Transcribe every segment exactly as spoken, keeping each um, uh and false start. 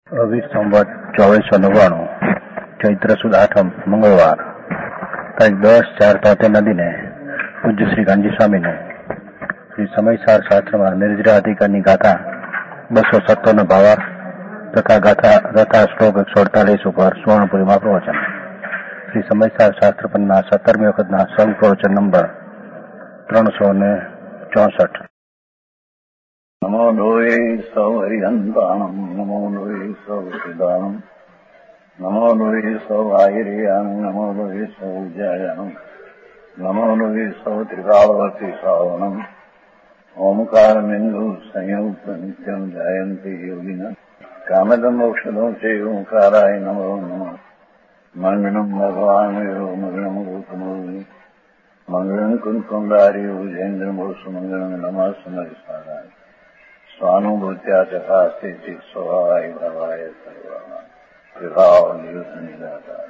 વીસ સંવત ચોવીસો નવ્વાણું ચૈત્ર સુદ આઠમ મંગળવાર તારીખ દસ ચાર તોતેરના દિને પૂજ્ય શ્રી ગાંધી સ્વામીનું શ્રી સમયસાર શાસ્ત્રમાં નિર્જરા અધિકારની ગાથા બસો સત્તરનો ભાવાર્થ તથા ગાથા તથા શ્લોક એકસો અડતાલીસ ઉપર સુવર્ણપુરીમાં પ્રવચન. શ્રી સમયસાર શાસ્ત્ર પરના સત્તરમી વખતના સંઘ પ્રવચન નંબર ત્રણસો ને ચોસઠ. નમો લોહે સૌ હરિહંતાણમ નમો લોહે સૌ સિદાનમ નમો લોહે સૌ આયર્યાણમ નમો લોહે સૌ જયાણમ નમો લોહે સૌ ત્રિકાળવતી શ્રાવણમ ઓમકાર બિંદુ સંયુક્ત નિત્યમ જયંતિ યોગિન કામદમ મોક્ષદો છે ઓંકારાય નમો નમઃ. મંગળમ ભગવાન વીરો મંગળમ ગૌતમોની મંગળમ કુંકુંડારી ઉજેન્દ્રમો સુમંગળમ નમઃ સમરિસારાય स्वानुभूत्या तथा स्थिति स्वभावाय भवाय सर्वः विभाव नियुक्त निराकार.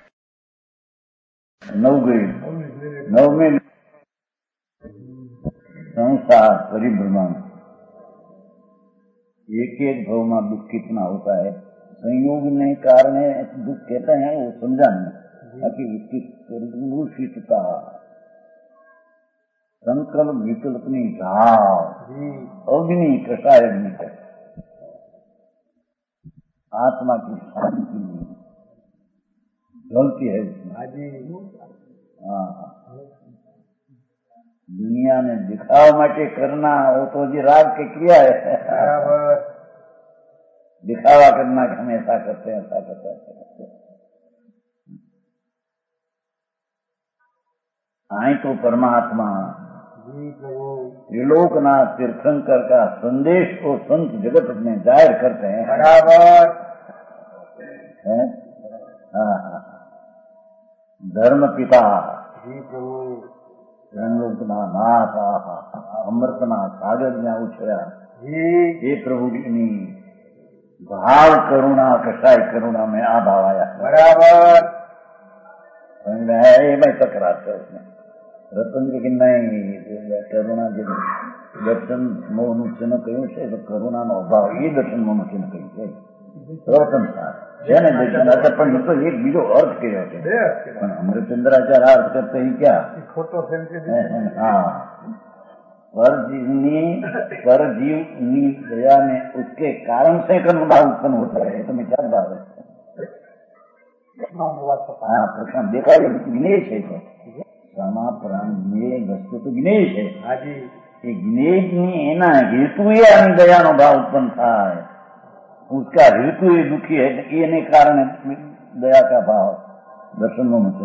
नवग्री नवमी संसार परिभ्रमण. एक एक भाव में दुख कितना होता है, संयोग ने कारण दुख कहते हैं वो समझा नहीं. मूर्खितता संकल्प विकल्पनी झाव अग्नि कटाय अग्नि कर आत्मा की शांति जलती है उसमें. हाँ, दुनिया में दिखाव माटे करना वो तो जी राग की क्रिया है. दिखावा करना कि हम ऐसा करते हैं ऐसा करते हैं ऐसा करते हैं. आई तो परमात्मा त्रिलोकनाथ तीर्थंकर का संदेश को संत जगत में जाहिर करते हैं. बराबर है. हाँ हाँ. धर्म पिता त्रिलोकना नाथ अमृतना सागर में उछळ्या हे प्रभु की भाव करुणा कसाय करुणा में आ भाव आया. बराबर है. मैं तकरार कर उसमें રતન કે નહીં કરુણા જે દર્શન મોહનું ચિહ્ન કહ્યું છે તો કરુણાનો અભાવ એ દર્શન મોહનું ચિહ્ન કહ્યું છે. પ્રવચન છે ને દર્શન પણ તો એક બીજો અર્થ કર્યો છે. પણ અમૃતચંદ્રાચાર્ય અર્થ કરતે ही क्या ખોટો हाँ पर जीवनी पर जीवनी दया में उसके कारण से कर्म भाव उत्पन्न होता है. तुम्हें क्या भाव है? हाँ प्रश्न देखा ज्ञेय है तो क्षमा प्राण ये वस्तु तो ज्ञेय है. ये ज्ञेय एना हेतु आनी दया नो भाव उत्पन्न था. उसका हेतु ये दुखी है ये कारण दया का भाव दर्शन नो मुझे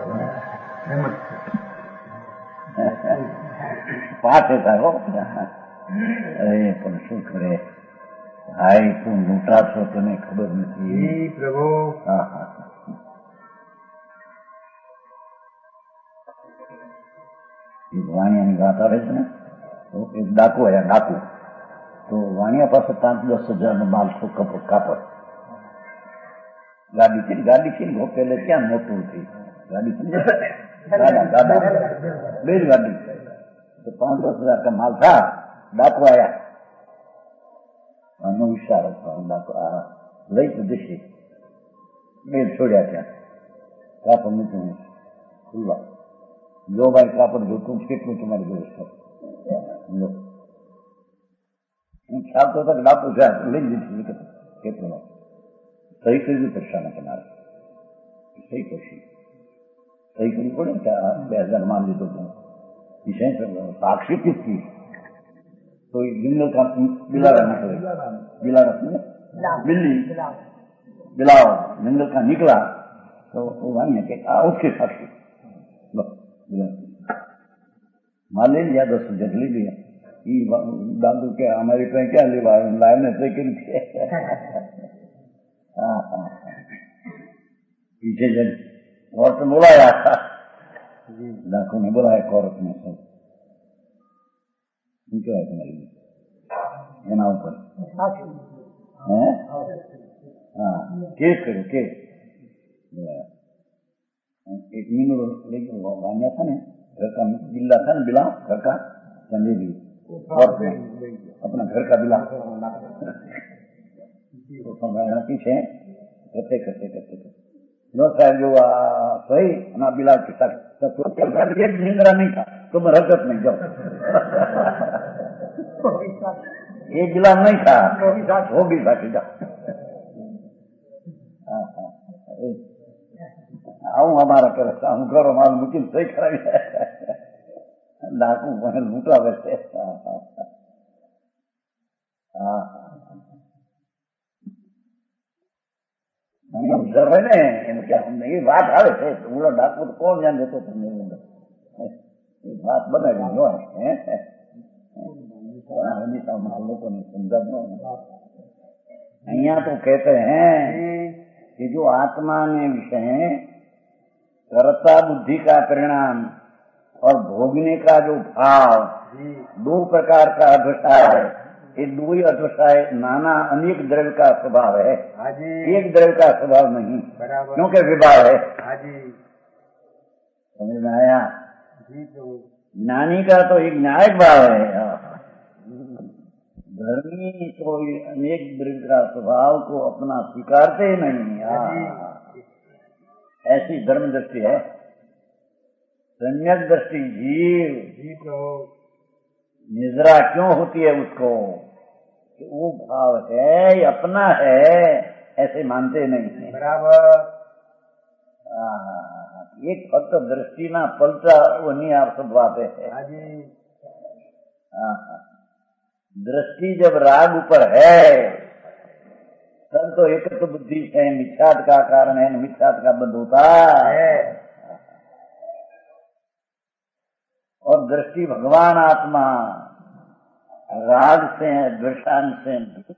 पाठ था हो. अरे पण शू करे भाई तू लूटा छो तने खबर नहीं प्रभु. हाँ हाँ વાણિયાની વાત આવે છે ને તો એક ડાકુ આવ્યા. ડાકુ તો વાણિયા પાસે પાંચ દસ હજાર નો માલ છો કપડ કાપડ ગાડી છે ગાડી છે ને પેલે ક્યાં મોટું હતી ગાડી છે દાદા દાદા બે જ ગાડી તો પાંચ દસ હજાર કા માલ था. ડાકુ આવ્યા આનો વિચાર હતો ડાકુ આ લઈ તો દેશે બે છોડ્યા ત્યાં કાપડ મૂક્યું ખુલ્લા. लो भाई कापड़ जो तुम કેટલું तुम्हारी व्यवस्था लो ખ્યાલ તો તક ડાકુ છે લઈ લીધી કેટલું સહી કરી પૈસા ના તમારે સહી કરશે સહી કરવી પડે કે બે હજાર માન લીધો તું સાક્ષી किसकी तो जंगल का बिलारा निकले बिलारा बिल्ली बिलाओ जंगल का निकला तो वो वही है उसके साक्षी मान ले लिया दस हजार ले लिया. दादू के हमारे पे क्या लेवा लाइन ऐसे करी थी. पीछे जब कोर्ट में बुलाया डाकू ने बुलाया कोर्ट में सब क्या है तुम्हारी एना ऊपर है. हाँ केस करो केस बुलाया. एक मीनू लेके वानिया था ना घर का बिल्ला था ना बिला घर का चंदे भी और अपना घर का बिला પણ પીછે કરતે કરતે કરતે નો સાહેબ જો આ સહી અને આ બિલાડ કે સાથ એક નિંદ્રા નહીં था तो मैं हरकत नहीं जाऊँ ये गिला नहीं था वो भी बाकी जाओ આવું અમારા કરે હું કરો મારું મૂકીને સહી કરાવી ડાકુ મને લૂંટાવે છે. હા ઓબ્ઝર્વ ને એને કે એ વાત આવે છે ઉડો ડાકુ તો કોણ ધ્યાન દેતો તમને એ વાત બનાવી હોય લોકોને સમજાવ. અહીંયા तो कहते हैं कि जो आत्मा में विषय कर्ता बुद्धि का परिणाम और भोगने का जो भाव दो प्रकार का अध्यवसाय है. ये दो ही अध्यवसाय नाना अनेक द्रव्य का स्वभाव है, एक द्रव्य का स्वभाव नहीं, क्योंकि विभाव है. समझ में आया? ज्ञानी का तो एक न्यायिक भाव है, धर्मी तो अनेक द्रव्य का स्वभाव को अपना स्वीकारते ही नहीं. ऐसी धर्म दृष्टि है. सम्यक दृष्टि जीव निजरा क्यों होती है उसको कि वो भाव है ये अपना है ऐसे मानते नहीं है. बराबर. एक फक्त दृष्टि ना पलटा वो नहीं आप सब बातें है. दृष्टि जब राग ऊपर है तब तो एक तो बुद्धि से मिथ्यात का कारण है, मिथ्यात का बंध होता है. और दृष्टि भगवान आत्मा राग से द्वेषान से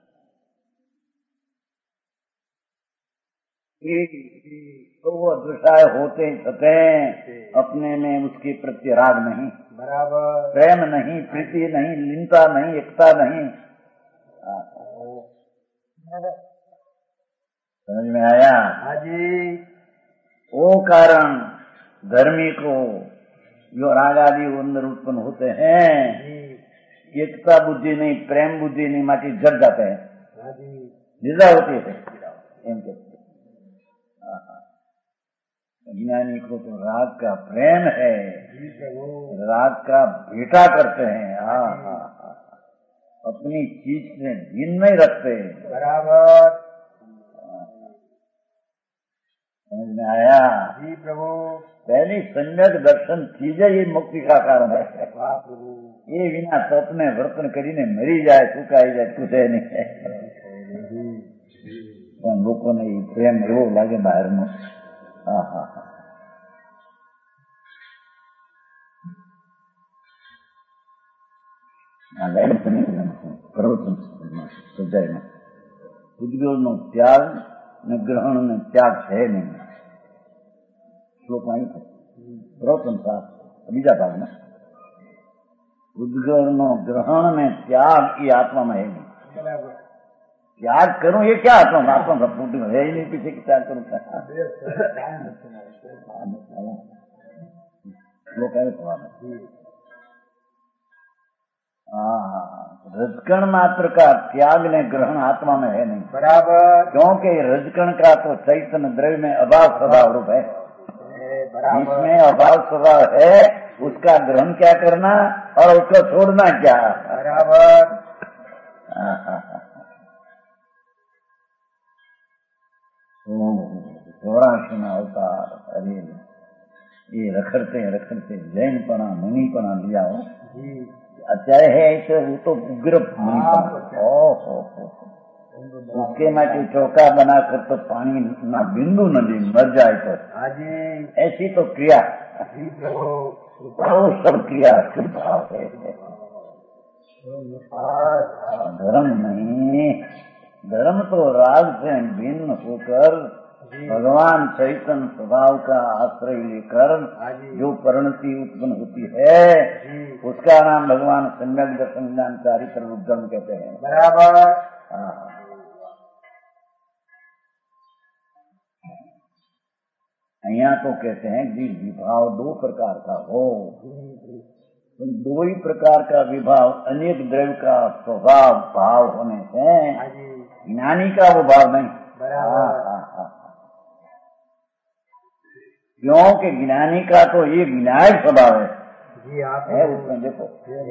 तो वो द्वेषाय होते छते अपने में उसके प्रति राग नहीं, बराबर प्रेम नहीं, प्रीति नहीं, लीनता नहीं, एकता नहीं. समझ में आया? हाँ जी. वो कारण धर्मी को जो राग आदि अंदर उत्पन्न होते हैं एकता बुद्धि नहीं, प्रेम बुद्धि नहीं, माटी जड़ जाते हैं, निद्रा होती है. ज्ञानी को तो राग का प्रेम है, राग का भेटा करते हैं. हाँ हाँ हाँ अपनी चीज से भिन्न नहीं रखते. बराबर. समझ में आया? जी प्रभु. पहली सम्यक दर्शन चीज ये मुक्ति का कारण है. प्रभु ये बिना सपने वर्तन करीने मरी जाए चुकाई जाए कुछ है नहीं. लोगों ने प्रेम एवो लागे बहार नो. हाँ हाँ हाँ પ્રવચન સજાયમાં ઉદ્યોગનો ત્યાગ ને ગ્રહણ ને ત્યાગ છે નહીં. શ્લોક અહીં પ્રવચન બીજા ભાગમાં ઉદ્ગરનો ગ્રહણ ને ત્યાગ એ આત્મામાં है नहीं. त्याग करूं ये क्या आत्मा आत्मा प्रपूर्ति में है ही नहीं. पीछे त्याग करूं क्या श्लोक है रजकण मात्र का त्याग ने ग्रहण आत्मा में है नहीं. बराबर. क्योंकि रजकण का तो चैतन्य द्रव्य में अभाव स्वभाव रूप है. इसमें अभाव स्वभाव है, उसका ग्रहण क्या करना और उसको छोड़ना क्या. बराबर. चौरासी में अवतार. अरे ये रखड़ते रखड़ते जैनपणा मुनिपणा लिया हो. અત્યારે है तो वो तो उग्र उसके माटे चौका बनाकर तो पानी ना बिंदु नदी मर जाए तो ऐसी तो क्रिया वो सब क्रिया भाव है. धर्म नहीं. धर्म तो राग से भिन्न होकर भगवान चैतन्य स्वभाव का आश्रय लेकर जो परिणति उत्पन्न होती है उसका नाम भगवान सम्यक दर्शन ज्ञानकारी सर्वोद्गम कहते हैं. बराबर. यहाँ तो कहते हैं कि विभाव दो प्रकार का हो. दो ही प्रकार का विभाव अनेक द्रव्य का स्वभाव भाव होने से न्याय ज्ञानी का वो भाव नहीं। बराबर। क्योंकि ज्ञानी का तो ये विनायक स्वभाव है जी आप है उसमें देखो,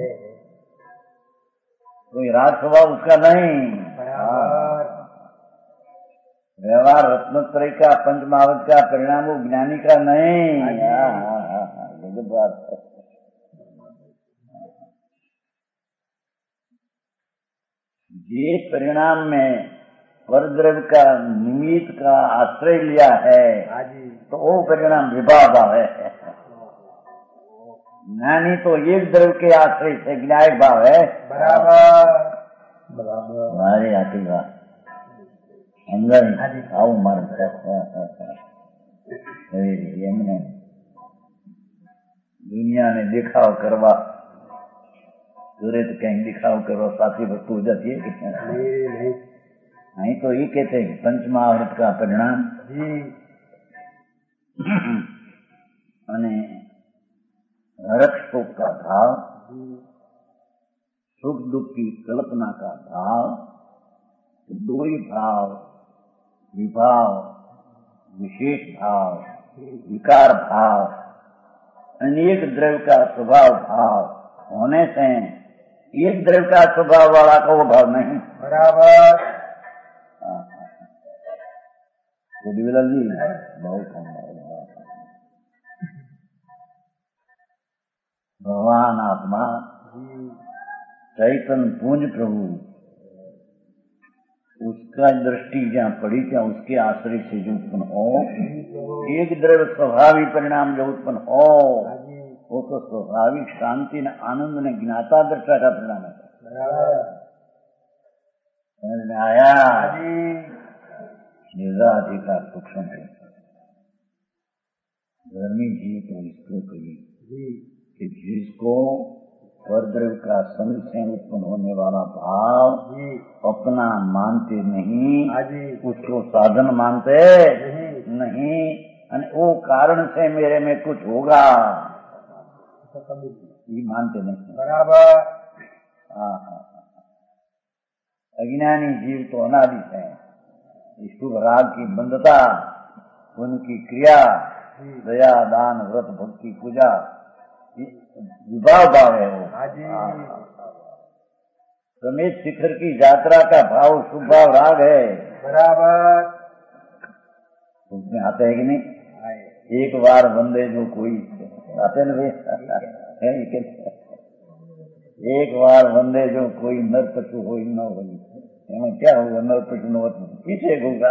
कोई राज स्वभाव उसका नहीं। बराबर। व्यवहार रत्नत्रय का पंचमहावत का परिणाम वो ज्ञानी का नहीं। हाँ हाँ हाँ हाँ ये बात है। ये परिणाम में परद्रव्य का निमित्त का आश्रय लिया है तो वो परिणाम विभाव भाव है। ज्ञानी तो एक द्रव्य के आश्रय से विनायक भाव है। बराबर बराबर। हमारे आती बात अंदर आओ मर्द एमने दुनिया ने दिखाव करवा करे तो कहीं दिखाव करवा साथी वस्तु हो जाती है कितने नहीं तो ये कहते हैं पंचमहावृत का परिणाम जी हरक शोक का भाव, सुख दुख की कल्पना का भाव, दो ही भाव, विभाव, विशेष भाव, विकार भाव, अनेक द्रव्य का स्वभाव भाव होने से एक द्रव्य का स्वभाव वाला का वो भाव नहीं। बराबर। विलाल जी बहुत भगवान आत्मा चैतन्य पूंज प्रभु उसका दृष्टि जहाँ पड़ी क्या उसके आश्रय से जो उत्पन्न हो एक द्रव्य स्वाभाविक परिणाम जो उत्पन्न हो वो तो स्वाभाविक शांति ने आनंद ने ज्ञाता दृष्टा का परिणाम है। समझ में आया? निर्धाधिकार सूक्ष्म है धर्मी जी तो इसको कही कि जिसको परद्रव्य का संग से उत्पन्न होने वाला भाव अपना मानते नहीं उसको साधन मानते नहीं, नहीं। वो कारण से मेरे में कुछ होगा ये मानते नहीं। बराबर। अज्ञानी जीव तो अनादि है। शुभ राग की बंधता उनकी क्रिया दया दान व्रत भक्ति पूजा विभाव भाव है वो। समेत शिखर की यात्रा का भाव शुभ भाव राग है। बराबर। उसमें आते है कि नहीं? एक बार बंदे जो कोई आते न भाई एक बार बंदे जो कोई नर पशु हो न हो एवं क्या होगा नर पशु न पीछे होगा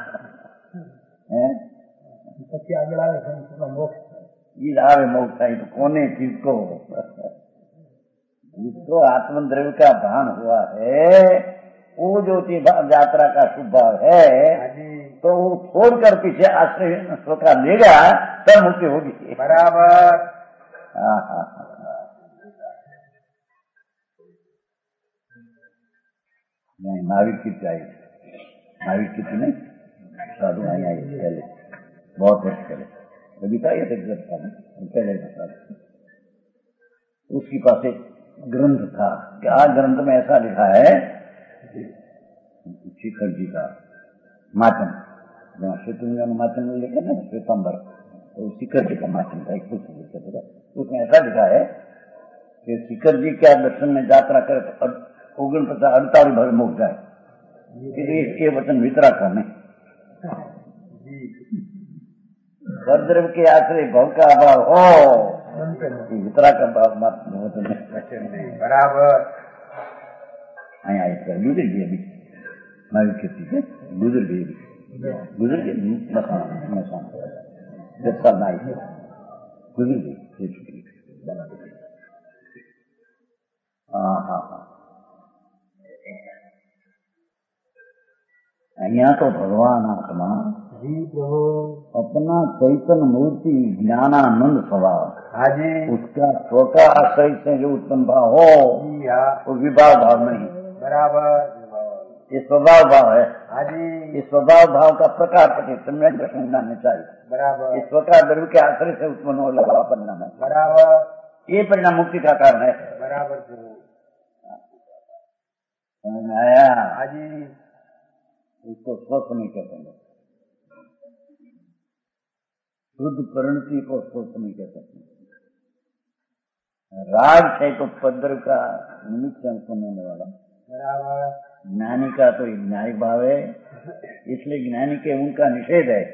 आवे मोक्ष आई तो कोने चीज को जिसको आत्मद्रव्य का भान हुआ है वो जो यात्रा का शुभ भाव है तो वो छोड़कर पीछे आश्रय स्वका लेगा तब मुक्ति होगी। बराबर। हाँ हाँ नहीं नाविक की चाहिए नाविक की नहीं साधु नहीं आई पहले बहुत वर्ष पहले कभी था ये पहले उसके पास एक ग्रंथ था। क्या ग्रंथ में ऐसा लिखा है शिखर जी का माचन जहाँ श्वेतुंगा माचन में लिखा ना श्वेतंबर तो शिखर जी का माचन था एक पुस्तक लिखा था उसमें ऐसा लिखा है कि शिखर जी क्या दर्शन में यात्रा करे तो ओगन पचास अड़तालीस भर मुक जाए ये वचन वितरा करने परद्रव्य के आश्रय भव का अभाव हो वितरा का भाव मत बराबर। गुजर गई अभी नाविक खेती है गुजर गई अभी गुजर गई मसान मसान दस साल नाई गुजर गई। हाँ हाँ हाँ यहाँ तो भगवान आत्मा जी प्रभु अपना चैतन्य मूर्ति ज्ञानानंद स्वभाव हाजी उसका स्वका आश्रय से जो उत्पन्न भाव हो वो विभाव भाव नहीं। बराबर। ये स्वभाव भाव है। हाजी ये स्वभाव भाव का प्रकार सम्यक दर्शन जानने चाहिए। बराबर। ये स्वका द्रव्य के आश्रय से उत्पन्न होने वाला परिणाम है। बराबर। ये परिणाम मुक्ति का कारण है। बराबर प्रभु। समझ में आया? हाजी उसको स्वसमय कहते हैं। शुद्ध परिणति को स्वसमय कहते हैं। राग है तो पद्र का निमित्त होने वाला, बराबर। ज्ञानी का तो ज्ञानिक भाव है, इसलिए ज्ञानी के उनका निषेध है।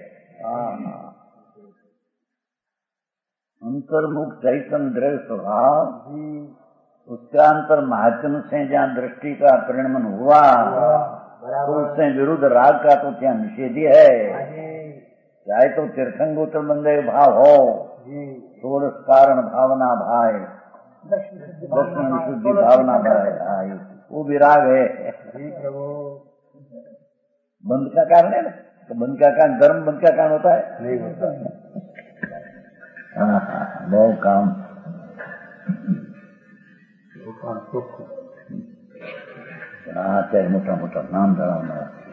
अंतर्मुख चैतन्य द्रव्य स्वभाव, उसका अंतर महात्म से जहाँ दृष्टि का परिणमन हुआ तो उससे विरुद्ध राग का तो क्या निषेधी है। चाहे तो तीर्थंगोत्र बंदे भाव हो, सोरस कारण भावना भाई, दर्शन विशुद्धि भावना भाई, वो विराग है। बंद का कारण है ना, तो बंद का कारण धर्म बंद का कारण होता है नहीं होता। हाँ हाँ, बहुत काम चाहे मोटा मोटा नाम धरावना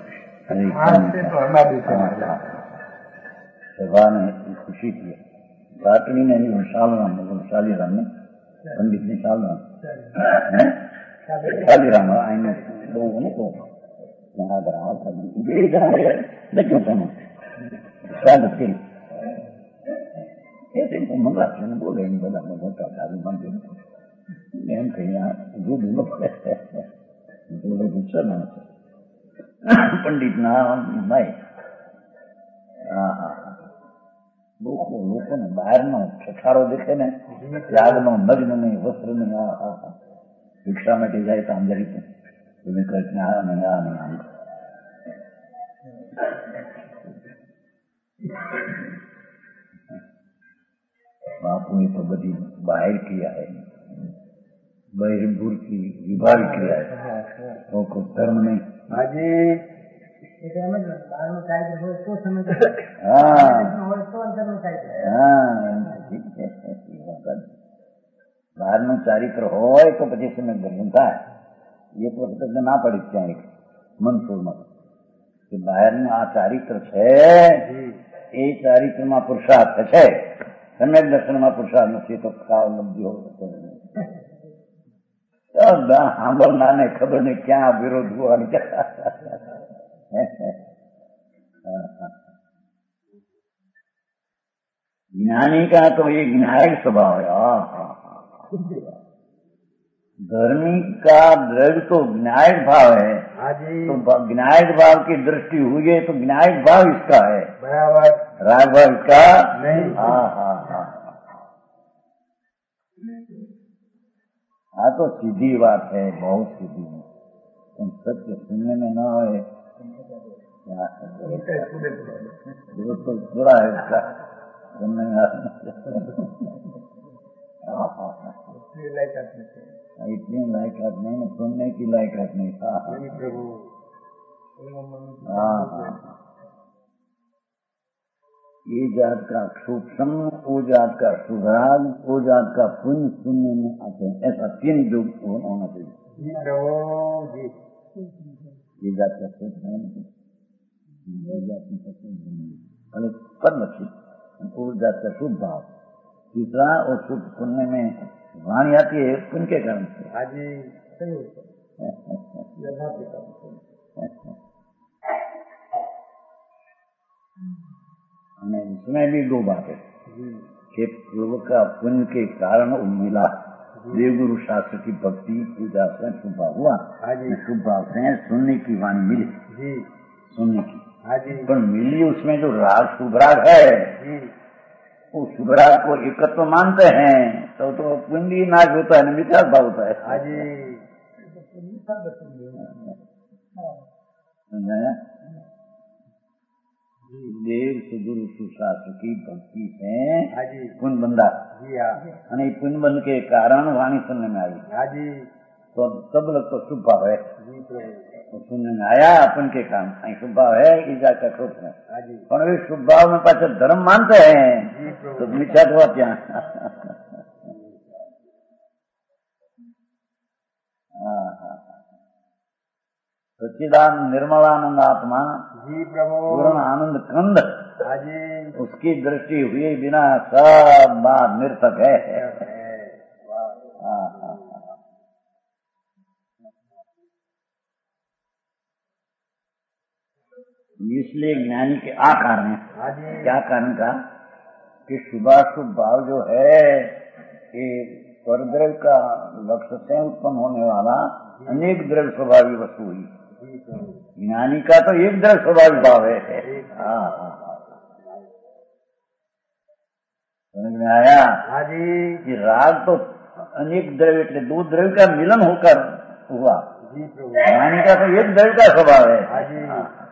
भगवान ने खुशी की। पाटनी ने शालराम शालीराम ने पंडित ने शालराम शालीराम आईने लोगों को यहाँ देखो स्वागत के ऐसे मंगला से बोले नहीं बता मैं मोटा दादी मंदिर एम कहीं जो भी बोले गुस्सा ना पंडित नाम नहीं। हाँ हाँ લોકો લોકોને બહારનો છઠારો દેખે ને, ત્યાગનો નગ્ન નહીં, વસ્ત્ર નહીં, આ હા હા ભિક્ષા માટે જાય તો આમ જરી તમે કંઈક ને આ નહીં આ નહીં આમ બાપુએ તો બધી બહાર ક્રિયા है, બહિર્ભૂત की विभाग क्रिया है, वो कोई धर्म नहीं। हाजी બહારનું ચારિત્ર હોય તો પછી સમય દર્શન થાય। એ તો વખત ના પડી ત્યાં એક મનસૂરમાં કે બહારનું આ ચારિત્ર છે, એ ચારિત્રમાં પુરુષાર્થ છે, સમ્યક દર્શનમાં પુરુષાર્થ નથી તો કાળ લબ્ધી હોય સાંભળનારને ખબર નહીં ક્યાં વિરોધ હોવાની। ज्ञानी का तो ये ज्ञायक स्वभाव है। धर्मी का द्रव्य तो ज्ञायक भाव है, तो ज्ञायक भाव की दृष्टि हुई है तो ज्ञायक भाव इसका है, बराबर। राग भाव इसका नहीं। हाँ हाँ हाँ हाँ तो सीधी बात है, बहुत सीधी है। तुम सत्य सुनने में न आए तो थोड़ा है उसका सुनने में इतनी लायकात नहीं ना, सुनने की लायकात नहीं। हाँ हाँ ये जात का सूक्ष्म, वो जात का सुधार, वो जात का पुण्य सुनने में आते हैं। ऐसा तीन जो होना चाहिए। ये जात का सूक्ष्म पद लक्षित, वो जात का शुभ भाव। तीसरा और शुभ सुनने में वाणी आती है पुण्य के कारण से। हाजी इसमें भी दो बातें कि पूर्व का पुण्य के कारण मिला, देवगुरु शास्त्र की भक्ति पूजा से शुभ भाव हुआ, शुभ भाव से सुनने की वाणी मिली, सुनने की पर मिली, उसमें जो राग शुभराग है वो शुभराग को एकत्व मानते हैं तो तो पुण्य नाश होता है न विचार भाव होता है। देव सुगुरु सुशास्त्र की भक्ति से पुण्य बंधा અને पुण्य बंध के कारण वाणी सुनने में आई तो सब लोग तो शुभ भाव है, तो सुनने में आया अपन के काम शुभ भाव है। ईजा का शुभ है पर वे शुभ भाव में पास धर्म मानते हैं तो मिथ्या हुआ क्या। सच्चिदानंद निर्मलानंद आत्मा जी प्रभु पूर्ण आनंद कंद, उसकी दृष्टि हुए बिना सब बात निर्थक है। इसलिए ज्ञानी के आ कारण है। हाँ जी। क्या कारण का कि शुभाशुभ भाव जो है ये परद्रव्य का लक्ष्य से उत्पन्न होने वाला अनेक द्रव्य स्वभावी वस्तु हुई। ज्ञानी का तो एक द्रव्य स्वभावी भाव है। हाँ हाँ हाँ, समझ में आया? हाँ जी। कि राग तो अनेक द्रव्य એટલે दो द्रव्य का मिलन होकर हुआ। जी प्रभु। ज्ञानी का तो एक द्रव्य का स्वभाव है। हाँ जी।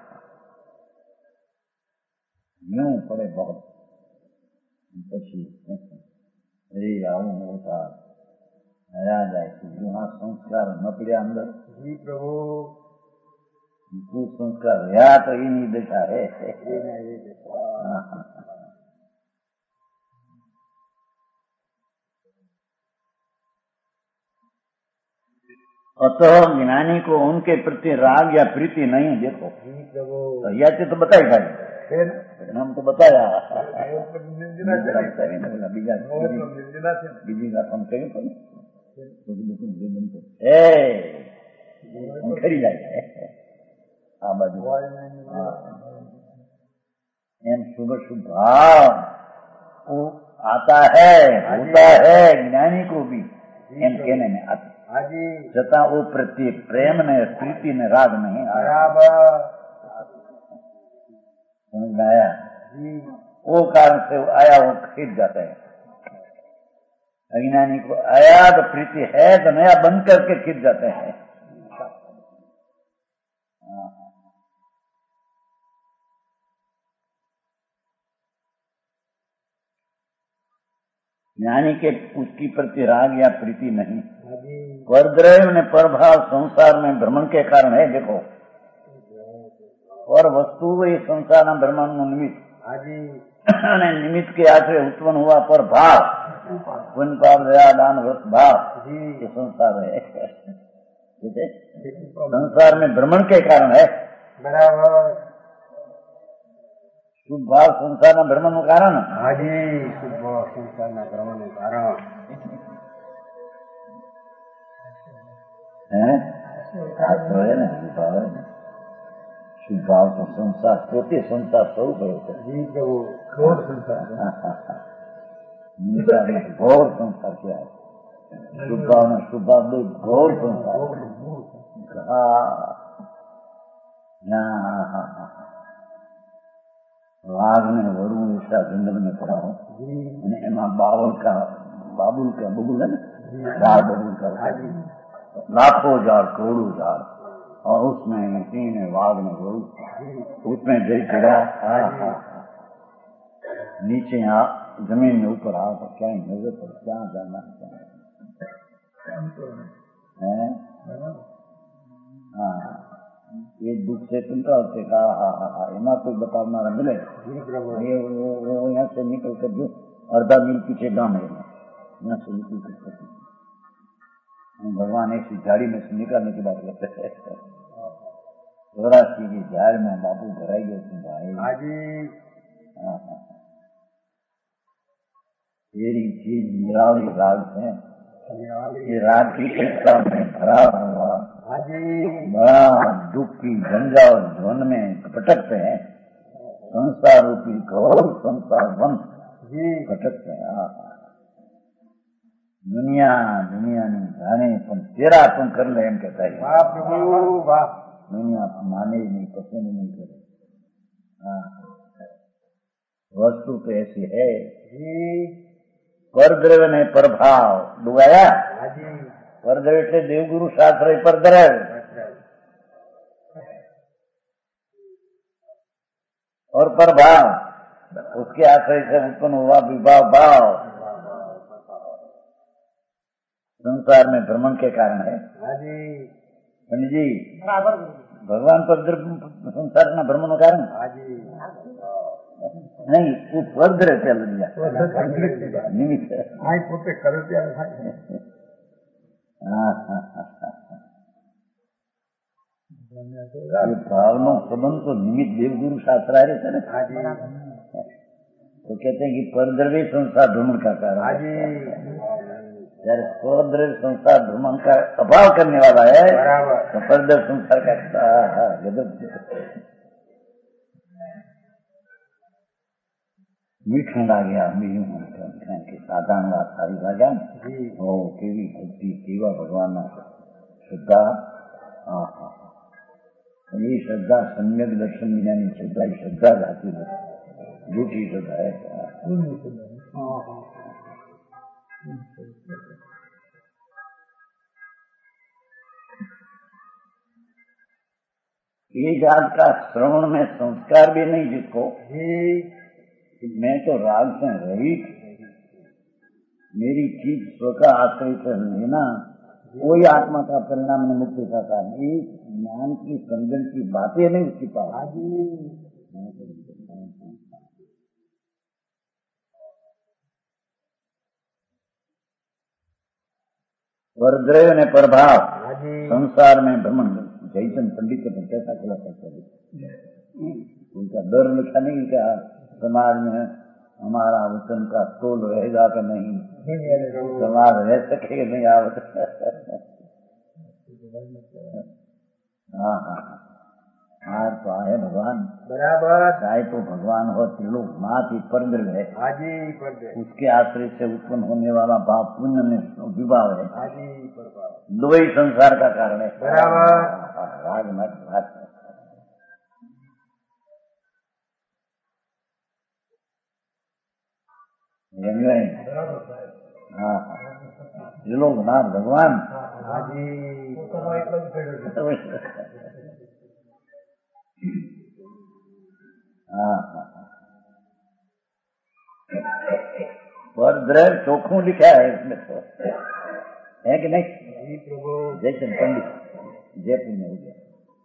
यूं पड़े बहुत પછી અરે આવું હોતા હયા જાય જૂના સંસ્કાર ન પડ્યા અંદર। जी प्रभु। कुसंस्कार રહ્યા તો એની દશા है। अतः ज्ञानी को उनके प्रति राग या प्रीति नहीं। देखो जी प्रभु। तो यह तो बताई भाई फिर हम तो बताया निर्जना बीजी बात हम कहीं पर खड़ी जाए आ बाजू एम शुभ शुभ भाव वो आता है होता है ज्ञानी को भी एम कहने में आता। हाँ जी। छता वो प्रति प्रेम ने प्रीति ने राग नहीं बराबर। समझ में आया? जी। वो कारण से वो आया वो खींच जाता है। अज्ञानी को आया तो प्रीति है तो नया बंद करके खींच जाते हैं। ज्ञानी के उसकी प्रति राग या प्रीति नहीं। परद्रव्य ने प्रभाव संसार में भ्रमण के कारण है। देखो और वस्तु ये संसार ना ब्रह्मांड નું નિમિત્ત અને નિમિત્ત के आश्रय उत्पन्न हुआ पर भाव पुण्य पाप दया दान व्रत भाव ये संसार है। संसार में भ्रमण के कारण है। बराबर। शुभ भाव संसार ना भ्रमण નું કારણ। हाँ जी। शुभ भाव संसार ना भ्रमण નું કારણ है। આ તો है ना शुभ भाव है। शुभ भाव तो संसार पोते संसार स्वरूप है। जी प्रभु। घोर संसार घोर संसार क्या है? शुभ भाव में शुभ भाव दो घोर संसार। राग ने वरु ईशा जंगल में पड़ा हो एमा बाबुल का बाबुल का बबुल है ना राग बबुल का लाखों झाड़ करोड़ों झाड़ और उसमें तीन वाघ में वरु उसमें जय चढ़ा नीचे आ जमीन में ऊपर आ तो क्या नजर पर क्या जाना है। हाँ ये दुख से चिंता होते कहा हाँ हाँ हाँ एमा कोई बताना मिले ये वो वो यहाँ से निकल कर जो अर्धा मील पीछे गांव है यहाँ से निकल कर भगवान ऐसी झाड़ी में से निकालने की बात करते हैं। चौरासी की झाड़ में बाबू भराई गए भाई। तेरी चीज निरावली राग है। ये राग की कृष्णा में भरा हुआ बड़ा दुख की जंजाल ध्वन में भटकते हैं। संसार रूपी घोर संसार वन भटकते हैं। दुनिया दुनिया नहीं जाने पण तेरा तुम कर ले एम कहता है। वाह प्रभु वाह। दुनिया माने नहीं पसंद नहीं करे। वस्तु तो ऐसी है परद्रव्य ने प्रभाव डुबाया। परद्रव्य એટલે દેવગુરુ શાસ્ત્ર પરદ્રવ્ય और प्रभाव उसके आश्रय से उत्पन्न हुआ विभाव भाव संसार में भ्रमण के कारण है। जी भगवान पर संसार ना भ्रमण कारण नहीं वो परद्रव्य चल दिया निमित्त પોતે કરે ત્યારે भाव नो संबंध तो निमित्त देवगुरु शास्त्रार्य है ना। तो कहते हैं कि परद्रव्य संसार भ्रमण का कारण जયારે परद्रव्य संसार भ्रमण का अभाव करने वाला है तो परद्रव्य संसार का गजब મીઠું લાગે આ બીજું કારણ કે સાધારણ વાત સારી લાગે હો કેવી ભક્તિ કેવા ભગવાનના શ્રદ્ધા. હા હા એ શ્રદ્ધા સમ્યક દર્શન વિનાની શ્રદ્ધા એ શ્રદ્ધા જ હાથી નથી, જૂઠી શ્રદ્ધા એ ये जात का श्रवण में संस्कार भी नहीं जिसको मैं तो राग से रहित, मेरी चीज स्व का आश्रय कर लेना वही आत्मा का परिणाम ने मुक्ति का कारण. एक ज्ञान की समझन की बातें नहीं उसकी पास परद्रव्य ने प्रभाव संसार में भ्रमण. जयचंद पंडित को कैसा खुलासा कर उनका डर लिखा नहीं क्या समाज में हमारा वचन का तोल रहेगा कि नहीं, समाज रह सके नहीं आवत. हाँ हाँ हाँ तो आए भगवान बराबर. चाहे तो भगवान हो त्रिलोक नाथ ही परद्रव्य है, उसके आश्रय से उत्पन्न होने वाला भाव पुण्य में विभाव है, दो ही संसार का कारण है. बराबर. राग मत भाग हाँ त्रिलोक नाथ भगवान. हाँ हाँ पर द्रव्य चोखू लिखा है इसमें तो है कि नहीं. जयचंद पंडित जयपुर में हो गया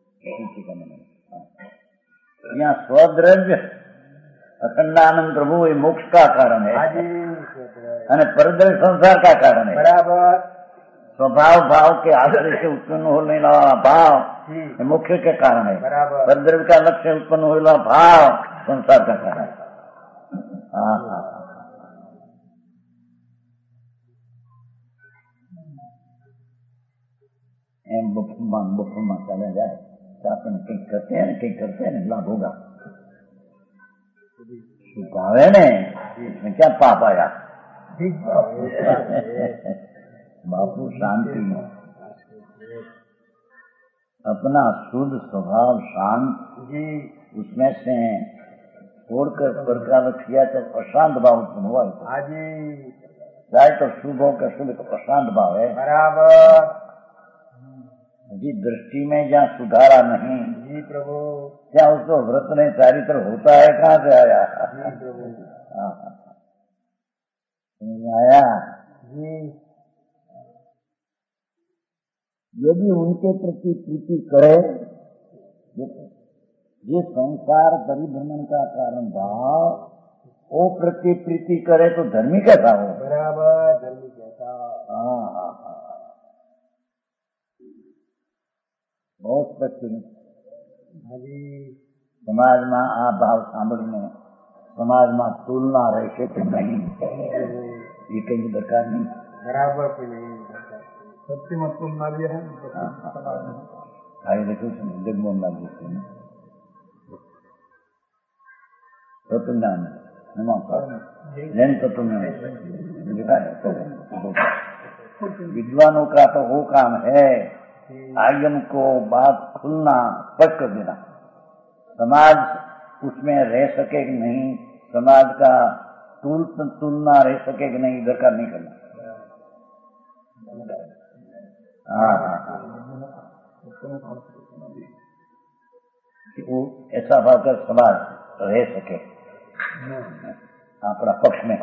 यहाँ स्वद्रव्य अखंडानंद प्रभु ये मोक्ष का कारण है અને પરદ્રવ્ય संसार का कारण है. बराबर. स्वभाव भाव के आश्रय से उत्पन्न होने वाला भाव मुख्य के कारण है. बराबर. परद्रव्य का लक्ष्य उत्पन्न होने वाला भाव संसार का कारण है. हाँ हाँ एम बुफुमा बुफुमा चला जाए तो अपन कहीं करते हैं कहीं करते हैं लाभ होगा. सुखावे ने इसमें क्या पाप आया. बापू शांति अपना शुद्ध स्वभाव शांत उसमें से छोड़कर पर का किया तो अशांत भाव उत्पन्न हुआ. चाहे तो शुभ हो के शुभ का अशांत भाव है. बराबर. जी दृष्टि में जहाँ सुधारा नहीं जी प्रभु क्या उसको व्रत ने चारित्र होता है कहाँ से आया. जी प्रभु. हाँ आया जी. यदि उनके प्रति प्रीति करे ये संसार परिभ्रमण का कारण भाव वो प्रति प्रीति करे तो धर्मी कैसा हो. बराबर. धर्मी कैसा. हाँ हाँ हाँ बहुत स्पष्ट. समाज में आ भाव सांभळीने समाज में तुलना रहશે तो नहीं ये कहीं दरकार नहीं. बराबर सत्य में तुलना भी है. आई देखो जगमोहन लाल जी तत्वज्ञान जैन तत्वज्ञान विद्वानों का तो वो काम है आयन को बात खुलना स्पष्ट कर देना. समाज उसमें रह सके कि नहीं, समाज का तुल तुलना रह सके कि नहीं, इधर का नहीं करना. हाँ हाँ हाँ वो ऐसा भाव कर समाज रह सके अपना पक्ष में.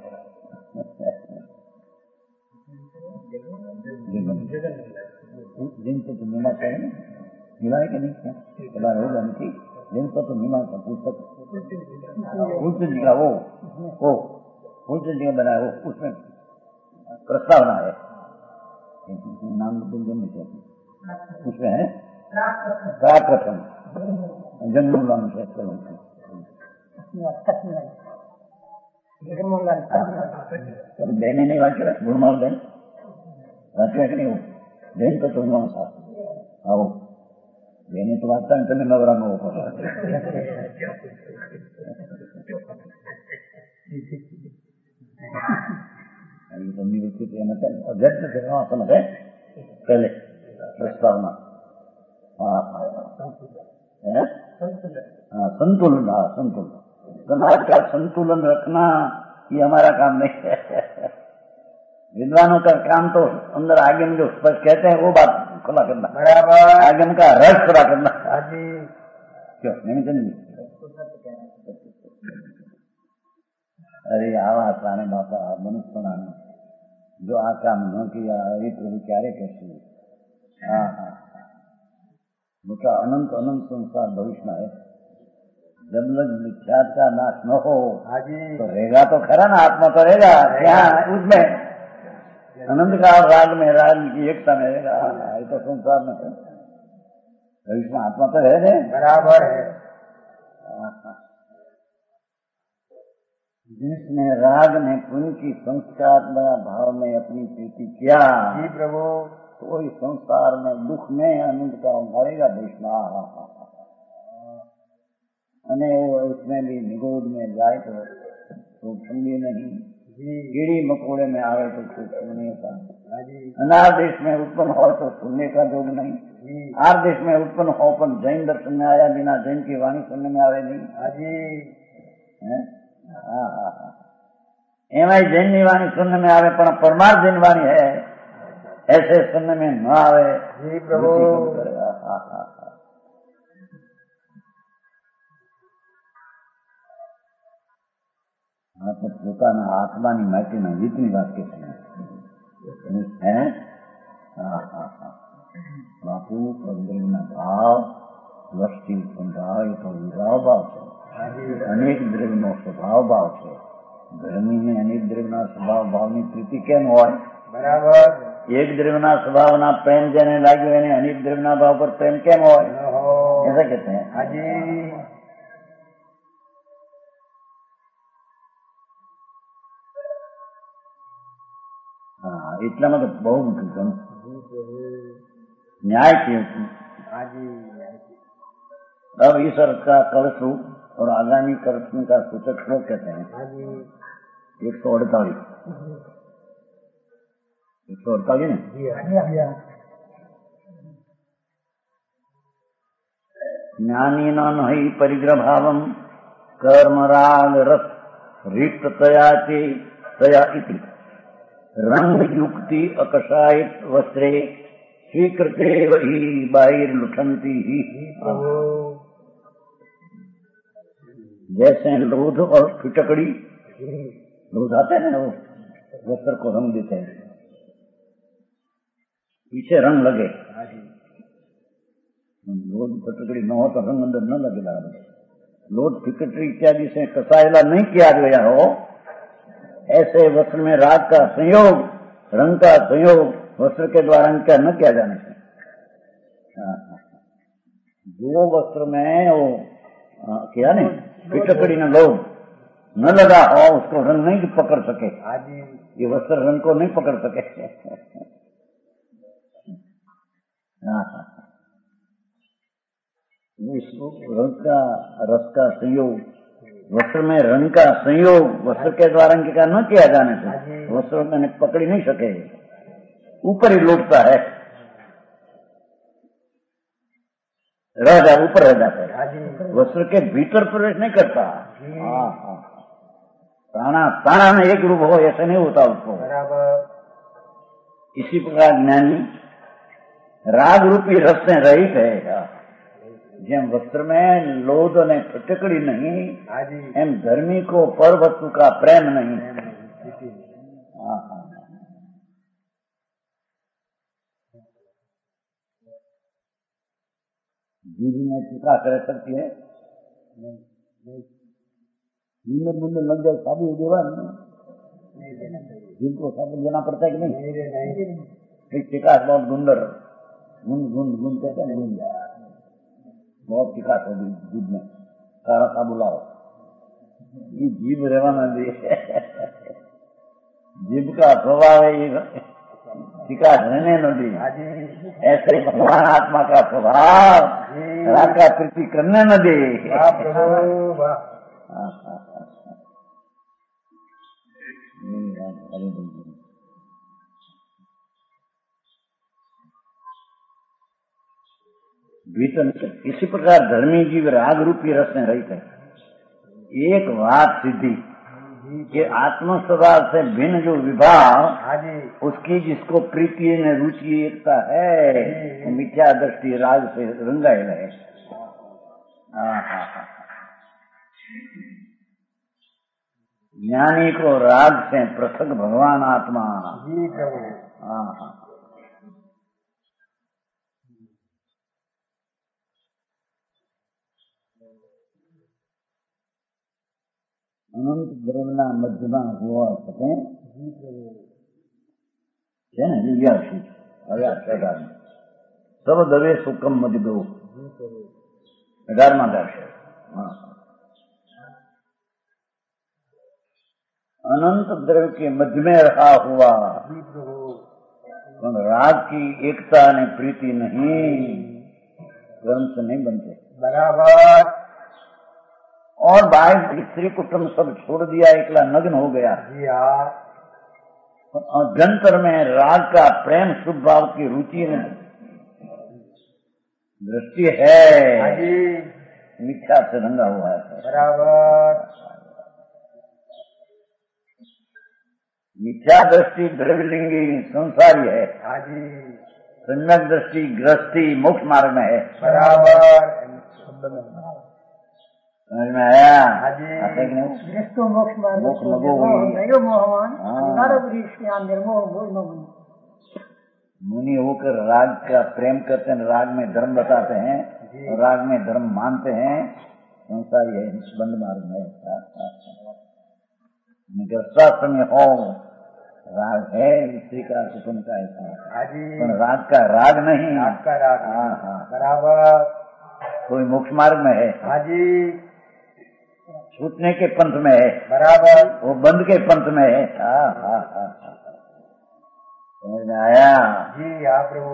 जिनको तो मीमांसा है मिला है कि नहीं पता होगा नहीं. जिनको तो मीमांसा पुस्तक फूलचंद जी का वो वो फूलचंद जी का बनाया वो उसमें प्रस्तावना है नाम उसमें है प्राकथन जगमोहन से बहने नहीं वाक्य गुणमाल बहन वाक्य कि नहीं हो जैन तो तुम आओ એને તો વાંચતા ને તમે નવરા ન કરો. નિવૃત્તિ એને અધ્યક્ષ છે સમજે પહેલે પ્રસ્તાવના. હા હા संतुलन. हाँ संतुलन. समाज का संतुलन रखना ये हमारा काम नहीं है. विद्वानों का काम तो अंदर आगे में जो स्पष्ट कहते हैं वो बात खुला करना, बराबर आगे का रस खुला करना. क्यों नहीं समझी? अरे आवा प्राणी बापा मनुष्य जो आ काम न किया ये प्रभु क्यारे कहते. हाँ हाँ मोटा अनंत अनंत संसार भविष्य में है. जब लग विख्यात का नाश न हो तो रहेगा तो खरा ना, आत्मा तो रहेगा क्या उसमें आनंद का राग में राग की एकता में रहेगा. ये तो संसार में है, भविष्य में आत्मा तो है नहीं, बराबर है. जिसने राग ने पुण्य की संस्कार भाव में अपनी प्रीति किया जी प्रभु, तो इस संसार में दुख में आनंद का उभारेगा देशना. અને इसमें भी निगोद में जाए तो खूब ठंडी नहीं, कीड़ी मकोड़े में आवे तो खूब सुनने का. अनार देश में उत्पन्न हो तो सुनने का जोग नहीं. आर देश में उत्पन्न हो पर जैन दर्शन में आया बिना जैन की वाणी सुनने में आवे नहीं. हाँ हाँ हाँ एम जैन की वाणी सुनने में आवे पर परमार्थ जैन वाणी है ऐसे सुनने में न आवे. जी प्रभु. हाँ हाँ हाँ तो પોતાના આત્માની માહિતીના ગીતની વાત કે છે. હા હા હા બાપુ પંદરના ભાવ વસ્તી સંભાવ તો વિભાવ ભાવ છે. અનેક દ્રવ્યનો સ્વભાવ ભાવ છે. ધર્મીને અનેક દ્રવ્યના સ્વભાવ ભાવની પ્રીતિ કેમ હોય? બરાબર. એક દ્રવ્યના સ્વભાવના પ્રેમ જેને લાગ્યો એને અનેક દ્રવ્યના ભાવ પર પ્રેમ કેમ હોય? ऐसा कहते हैं. हाजी हाँ इतना मतलब बहुत न्याय किए. अब इस अर्थ का कलशरूप और आगामी कर्षण का सूचक श्लोक कहते हैं. एक सौ अड़तालीस एक सौ अड़तालीस ने ज्ञानी न नहीं परिग्रह भावम कर्म राग रस रिक्त तया तया इति रंग युक्ति अकषायित वस्त्रे स्वीकृते वही बाहिर लुठंती ही. जैसे लोध और फिटकड़ी, लोध आते हैं ना वो वस्त्र को रंग देते हैं, पीछे रंग लगे. लोध फिटकड़ी न हो तो रंग अंदर न लगे. लोध फिटकड़ी इत्यादि से कसायला नहीं किया गया हो ऐसे वस्त्र में राग का संयोग रंग का संयोग वस्त्र के द्वारा क्या न किया जाने से. जो वस्त्र में वो किया नहीं फिटकड़ी न लोग न लगा हो उसको रंग नहीं पकड़ सके. ये वस्त्र रंग को नहीं पकड़ सके. रंग का रस का संयोग वस्त्र में रंग का संयोग वस्त्र के द्वारा का न किया जाने से वस्त्र में पकड़ नहीं सके, ऊपर ही लौटता है, रह जा ऊपर रह जाता है, वस्त्र के भीतर प्रवेश नहीं करता. हाँ हाँ ताना ताना में एक रूप हो ऐसा नहीं होता उसको. इसी प्रकार ज्ञानी राग रूपी रस से रहित है. જેમ વસ્ત્ર में लोध ने फटकड़ी नहीं एम धर्मी को पर वस्तु का प्रेम नहीं. जीव में टीका कर सकती है. मुंडर मुंडर लग जाए साबु देवा जीव को साबु देना पड़ता है कि नहीं? टीका बहुत गुंडर गुंड गुंड गुंड कहते हैं. गुंड बहुत टिकाट होगी जीभ में, सारा साबु लाओ. ये जीभ रहना नहीं. जीभ का स्वभाव है विकास रहने न दी। हाँ जी, ऐसे ही भगवान आत्मा का स्वभाव जी। राग का प्रीति करने न दे। वाह प्रभु वाह। हाँ, हाँ, हाँ, हाँ। यही बात हरि बोल रही। भीतर इसी प्रकार धर्मी जीव राग रूपी रस में रहित है। एक बात सिद्धि कि आत्म स्वभाव से भिन्न जो विभाव, हाँ जी, उसकी जिसको प्रीति में रुचि एकता है, वो मिथ्या दृष्टि राग से रंगाए रहे। हाँ, हाँ, हाँ। ज्ञानी को राग से पृथक भगवान आत्मा। जी प्रभु। हाँ, हाँ। અનંત દ્રવ્યના મધ્યમાં હોવા છતાં છે ને જીજ્ઞાસુ હવે અક્ષરધામ સર્વ દવે સુકમ મધ ગૌ અઢારમાં દર્શન। हाँ, अनंत द्रव्य के मध्य में रहा हुआ राग की एकता ने प्रीति नहीं, ग्रंथ नहीं बनते बराबर। और बाह्य स्त्री कुटुंब सब छोड़ दिया, एकला नग्न हो गया। जी हाँ, अभ्यंतर में राग का प्रेम शुभ भाव की रुचि में दृष्टि है, हाँ जी, मिथ्या से रंगा हुआ है। बराबर। मिथ्या दृष्टि द्रव्यलिंगी संसारी है, हाँ जी, सम्यक दृष्टि गृहस्थी मोक्ष मार्ग में है। बराबर। समझ में आया? हाँ जी। आता कि नहीं? गृहस्थो मोक्ष मार्ग मोक्ष मगो हुई। नयो मोहवान हाँ। नारदृष्टियां निर्मोह मोह न मुनि। मुनि होकर राग का प्रेम करते हैं, राग में धर्म बताते हैं, और राग में धर्म मानते हैं, संसारी है, बंद मार्ग में। शास्त्र में हो राग है, स्त्री का कुटुंब का ऐसा, हाँ जी, पर राग का राग नहीं। राग का राग। हाँ, हाँ। बराबर। कोई मोक्ष मार्ग में है, हाँ जी, छूटने के पंथ में है, बराबर। वो बंद के पंथ में है। हाँ, हाँ, हाँ, हाँ। समझ में आया? जी हाँ प्रभु।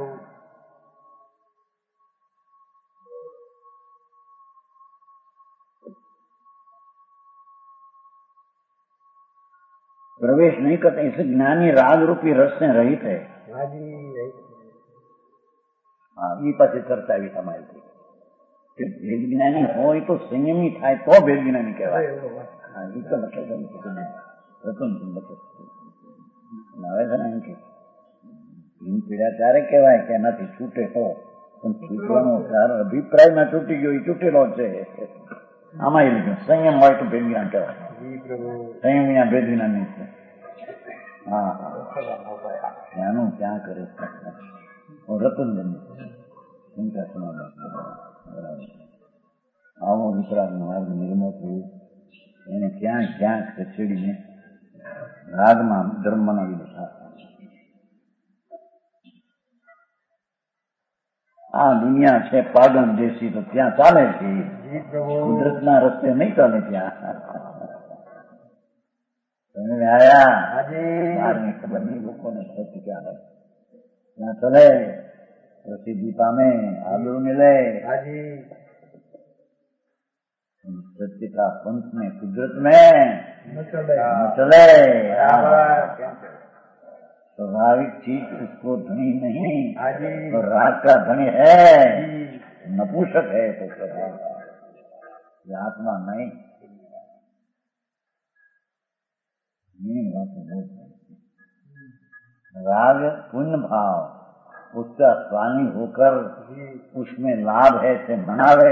प्रवेश नहीं करते, इसे ज्ञानी राग रूपी रस से रहित है। हाँ जी, हाँ, ये पाછી चर्चा भी તમારી થઈ કે ભેદ જ્ઞાની હોય તો સંયમી થાય તો ભેદ જ્ઞાની કહેવાય। હા, એ તો લખે છે રતન લખે હવે છે ને એમ કે ભીમ પીડા ત્યારે કહેવાય કે એનાથી છૂટે તો, પણ છૂટવાનો અભિપ્રાયમાં છૂટી ગયો એ છૂટેલો છે। આમાં એ લખ્યું સંયમ હોય તો ભેદ જ્ઞાન કહેવાય। जी प्रभु। संयम या भेद ज्ञान नहीं है। हाँ, ज्ञानो क्या करे और रतन जन्य उनका समाधान आओ वितराग मार्ग निर्मो થયું એને ક્યાં ક્યાં ખસેડીને રાગમાં ધર્મ બનાવી દીધા। આ દુનિયા છે પાગલ દેશી, તો ત્યાં ચાલે છે, जी प्रभु। કુદરતના રસ્તે નહીં ચાલે ત્યાં। समझ में आया? हाँ जी, बाहर में खबर नहीं लोगों ने सत्य क्या है, यहाँ चले प्रसिद्धि पामे, आलू मिले। हाँ जी, सत्य का पंथ में कुदरत में न चले। न चले। बराबर। स्वाभाविक चीज उसको धनी नहीं, हाँ जी, तो राग का धनी है, जी, नपुंसक है, तो स्वभाव का ये आत्मा नहीं। ये बात बहुत है। राग पुण्य भाव उसका स्वामी होकर जी, उसमें लाभ है से मनावे।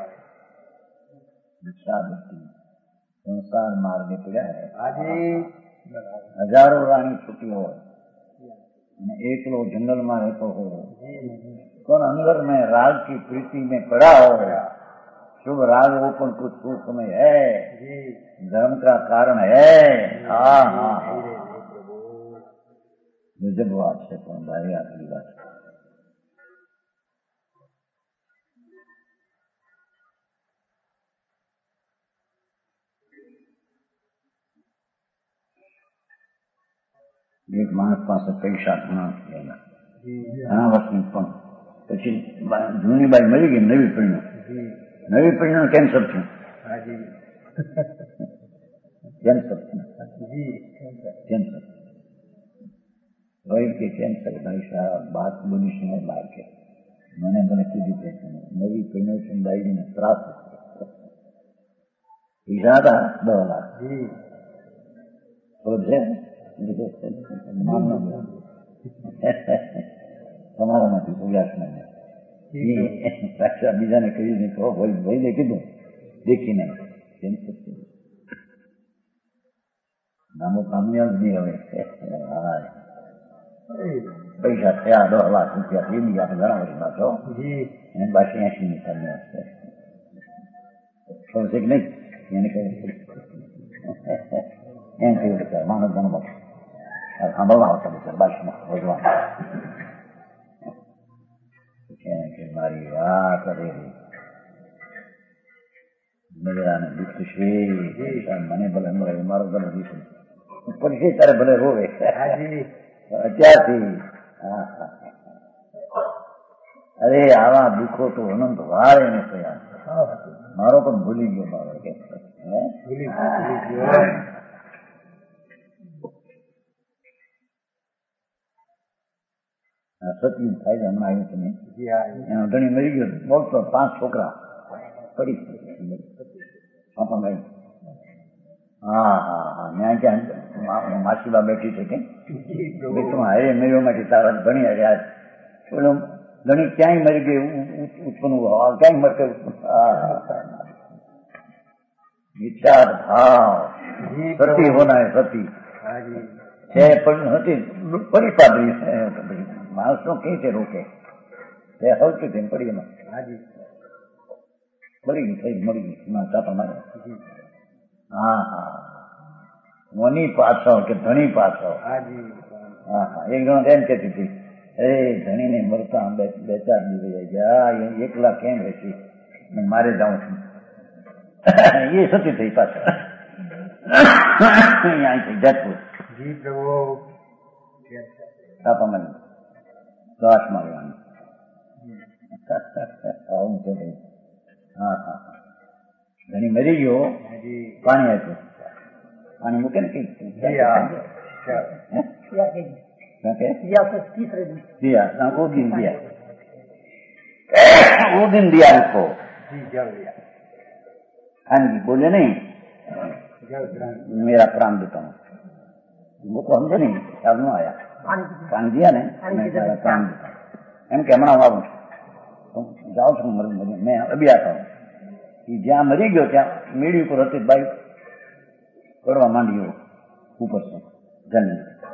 संसार मार्ग पड़ा है। हाँ जी, हजारों रानी छुट्टी हो, एकलो जंगल में रहते हो, कौन अंदर में राग की प्रीति में पड़ा हो, शुभ राग वो कौन कुछ कुछ समय है, जी, धर्म का कारण है। हाँ, हाँ, हाँ। गजब बात है, पण भाई आखिरी बात એક માણસ પાસે પૈસા ઘણા થયેલા ઘણા વર્ષની પણ પછી જૂની બાઈ મરી ગઈ, નવી પીણું નવી પીણું કેન્સર થયું. કેન્સર કેન્સર ભાઈ કે કેન્સર ભાઈ સાહેબ બાત બની છે બાર કે મને મને કીધું કે નવી પીણું છે બાઈને ત્રાસ પૈસા હતા દસ લાખ તમારા માંથી પ્રયાસ નહીં બીજાને કહી નહીં કહો ભાઈને કીધું દેખીને કેન્સર નામો કામયાબ નહીં હવે. પૈસા થયા દસ લાખ રૂપિયા થઈ ગયા ઘણા વર્ષ પાછો એને બાકી એસી ની સામે ખબર છે કે નહીં એને કહ્યું એમ કહ્યું કે માણસ ઘણો બધો સાંભળવા આવતા બધા બાસમાં ભગવાન કે મારી વાત અરેરી મેરાને દુઃખ છે મને ભલે મળે મારો ભલે દુઃખ પછી તારે ભલે રોવે અત્યારથી. અરે આવા દુઃખો તો અનંત વાળે ને થયા. મારો પણ ભૂલી ગયો મારો કે સચિન થાય હમણાં આવ્યું તમે એનો ધણી મરી ગયો બોલતો પાંચ છોકરા પડી હા હા હા ત્યાં ક્યાં માસીબા બેઠી છે કે હારે મેળવવા માટે તારા ધણી હારે પેલો ધણી ક્યાંય મરી ગઈ ઉત્પન્ન ક્યાંય મરતે વિચાર ભાવ સતી હોના સતી છે પણ હતી પરિપાદરી માણસનો કઈ છે રોકે તે હલકી તેમ પડી એમાં મરી ગઈ થઈ મરી ગઈ ચાપા મારે. હા હા મોની પાછળ કે ધણી પાછળ. હા હા એક જણ એમ કહેતી હતી અરે ધણીને મરતા બે ચાર દિવસ ગયા એકલા કેમ રહેતી મારે જાઉં છું. એ સતી થઈ પાછળ અહીંયા છે જતપુર ચાપા મારી શ્વાસ મારવાનું. આવું છે ભાઈ. હા હા ધણી મરી ગયો પાણી આપ્યું પાણી મૂકે ને કઈ दिया वो दिन दिया वो दिन दिया उसको. हाँ जी बोले नहीं मेरा प्राण देता हूँ वो तो हमसे नहीं ख्याल में आया प्राण दिया ने मैं प्राण देता हूँ एम के हमारा आવું છું જાઓ છો मैं अभी आता हूँ. જ્યાં મરી ગયો ત્યાં મેળી ઉપર હતી બાઈ કરવા માંડ્યો ઉપર છે જન્મ.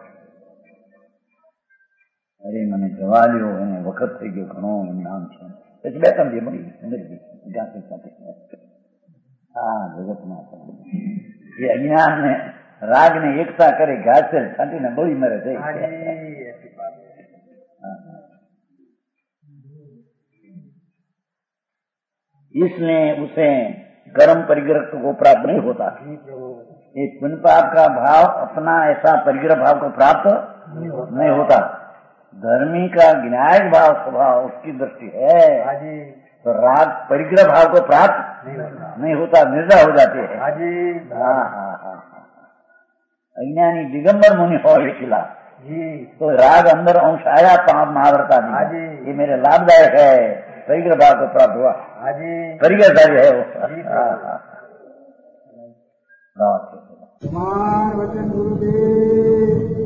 અરે મને જવા લ્યો એને વખત થઈ ગયો ઘણો એનું નામ છે પછી બે ત્રણ જે મળી મરી ગઈ સાથે. હા જગતમાં એ અજ્ઞાન ને રાગ ને એકતા કરે ઘાસ છાંટીને બળી મરે થઈ. इसने उसे कर्म परिग्रह को प्राप्त नहीं होता. एक पुण्य पाप का भाव अपना ऐसा परिग्रह भाव को प्राप्त नहीं होता. धर्मी का ज्ञान भाव स्वभाव उसकी दृष्टि है तो राग परिग्रह भाव को प्राप्त नहीं होता निर्जा हो जाते हैं. हाँ हाँ हाँ अज्ञानी दिगंबर मुनि हो खिला तो राग अंदर अंश आया पाप महावरता नहीं. ये मेरे लाभदायक है परिग्रह भाव को प्राप्त हुआ परिग्रह कार्य है वो. वचन गुरुदेव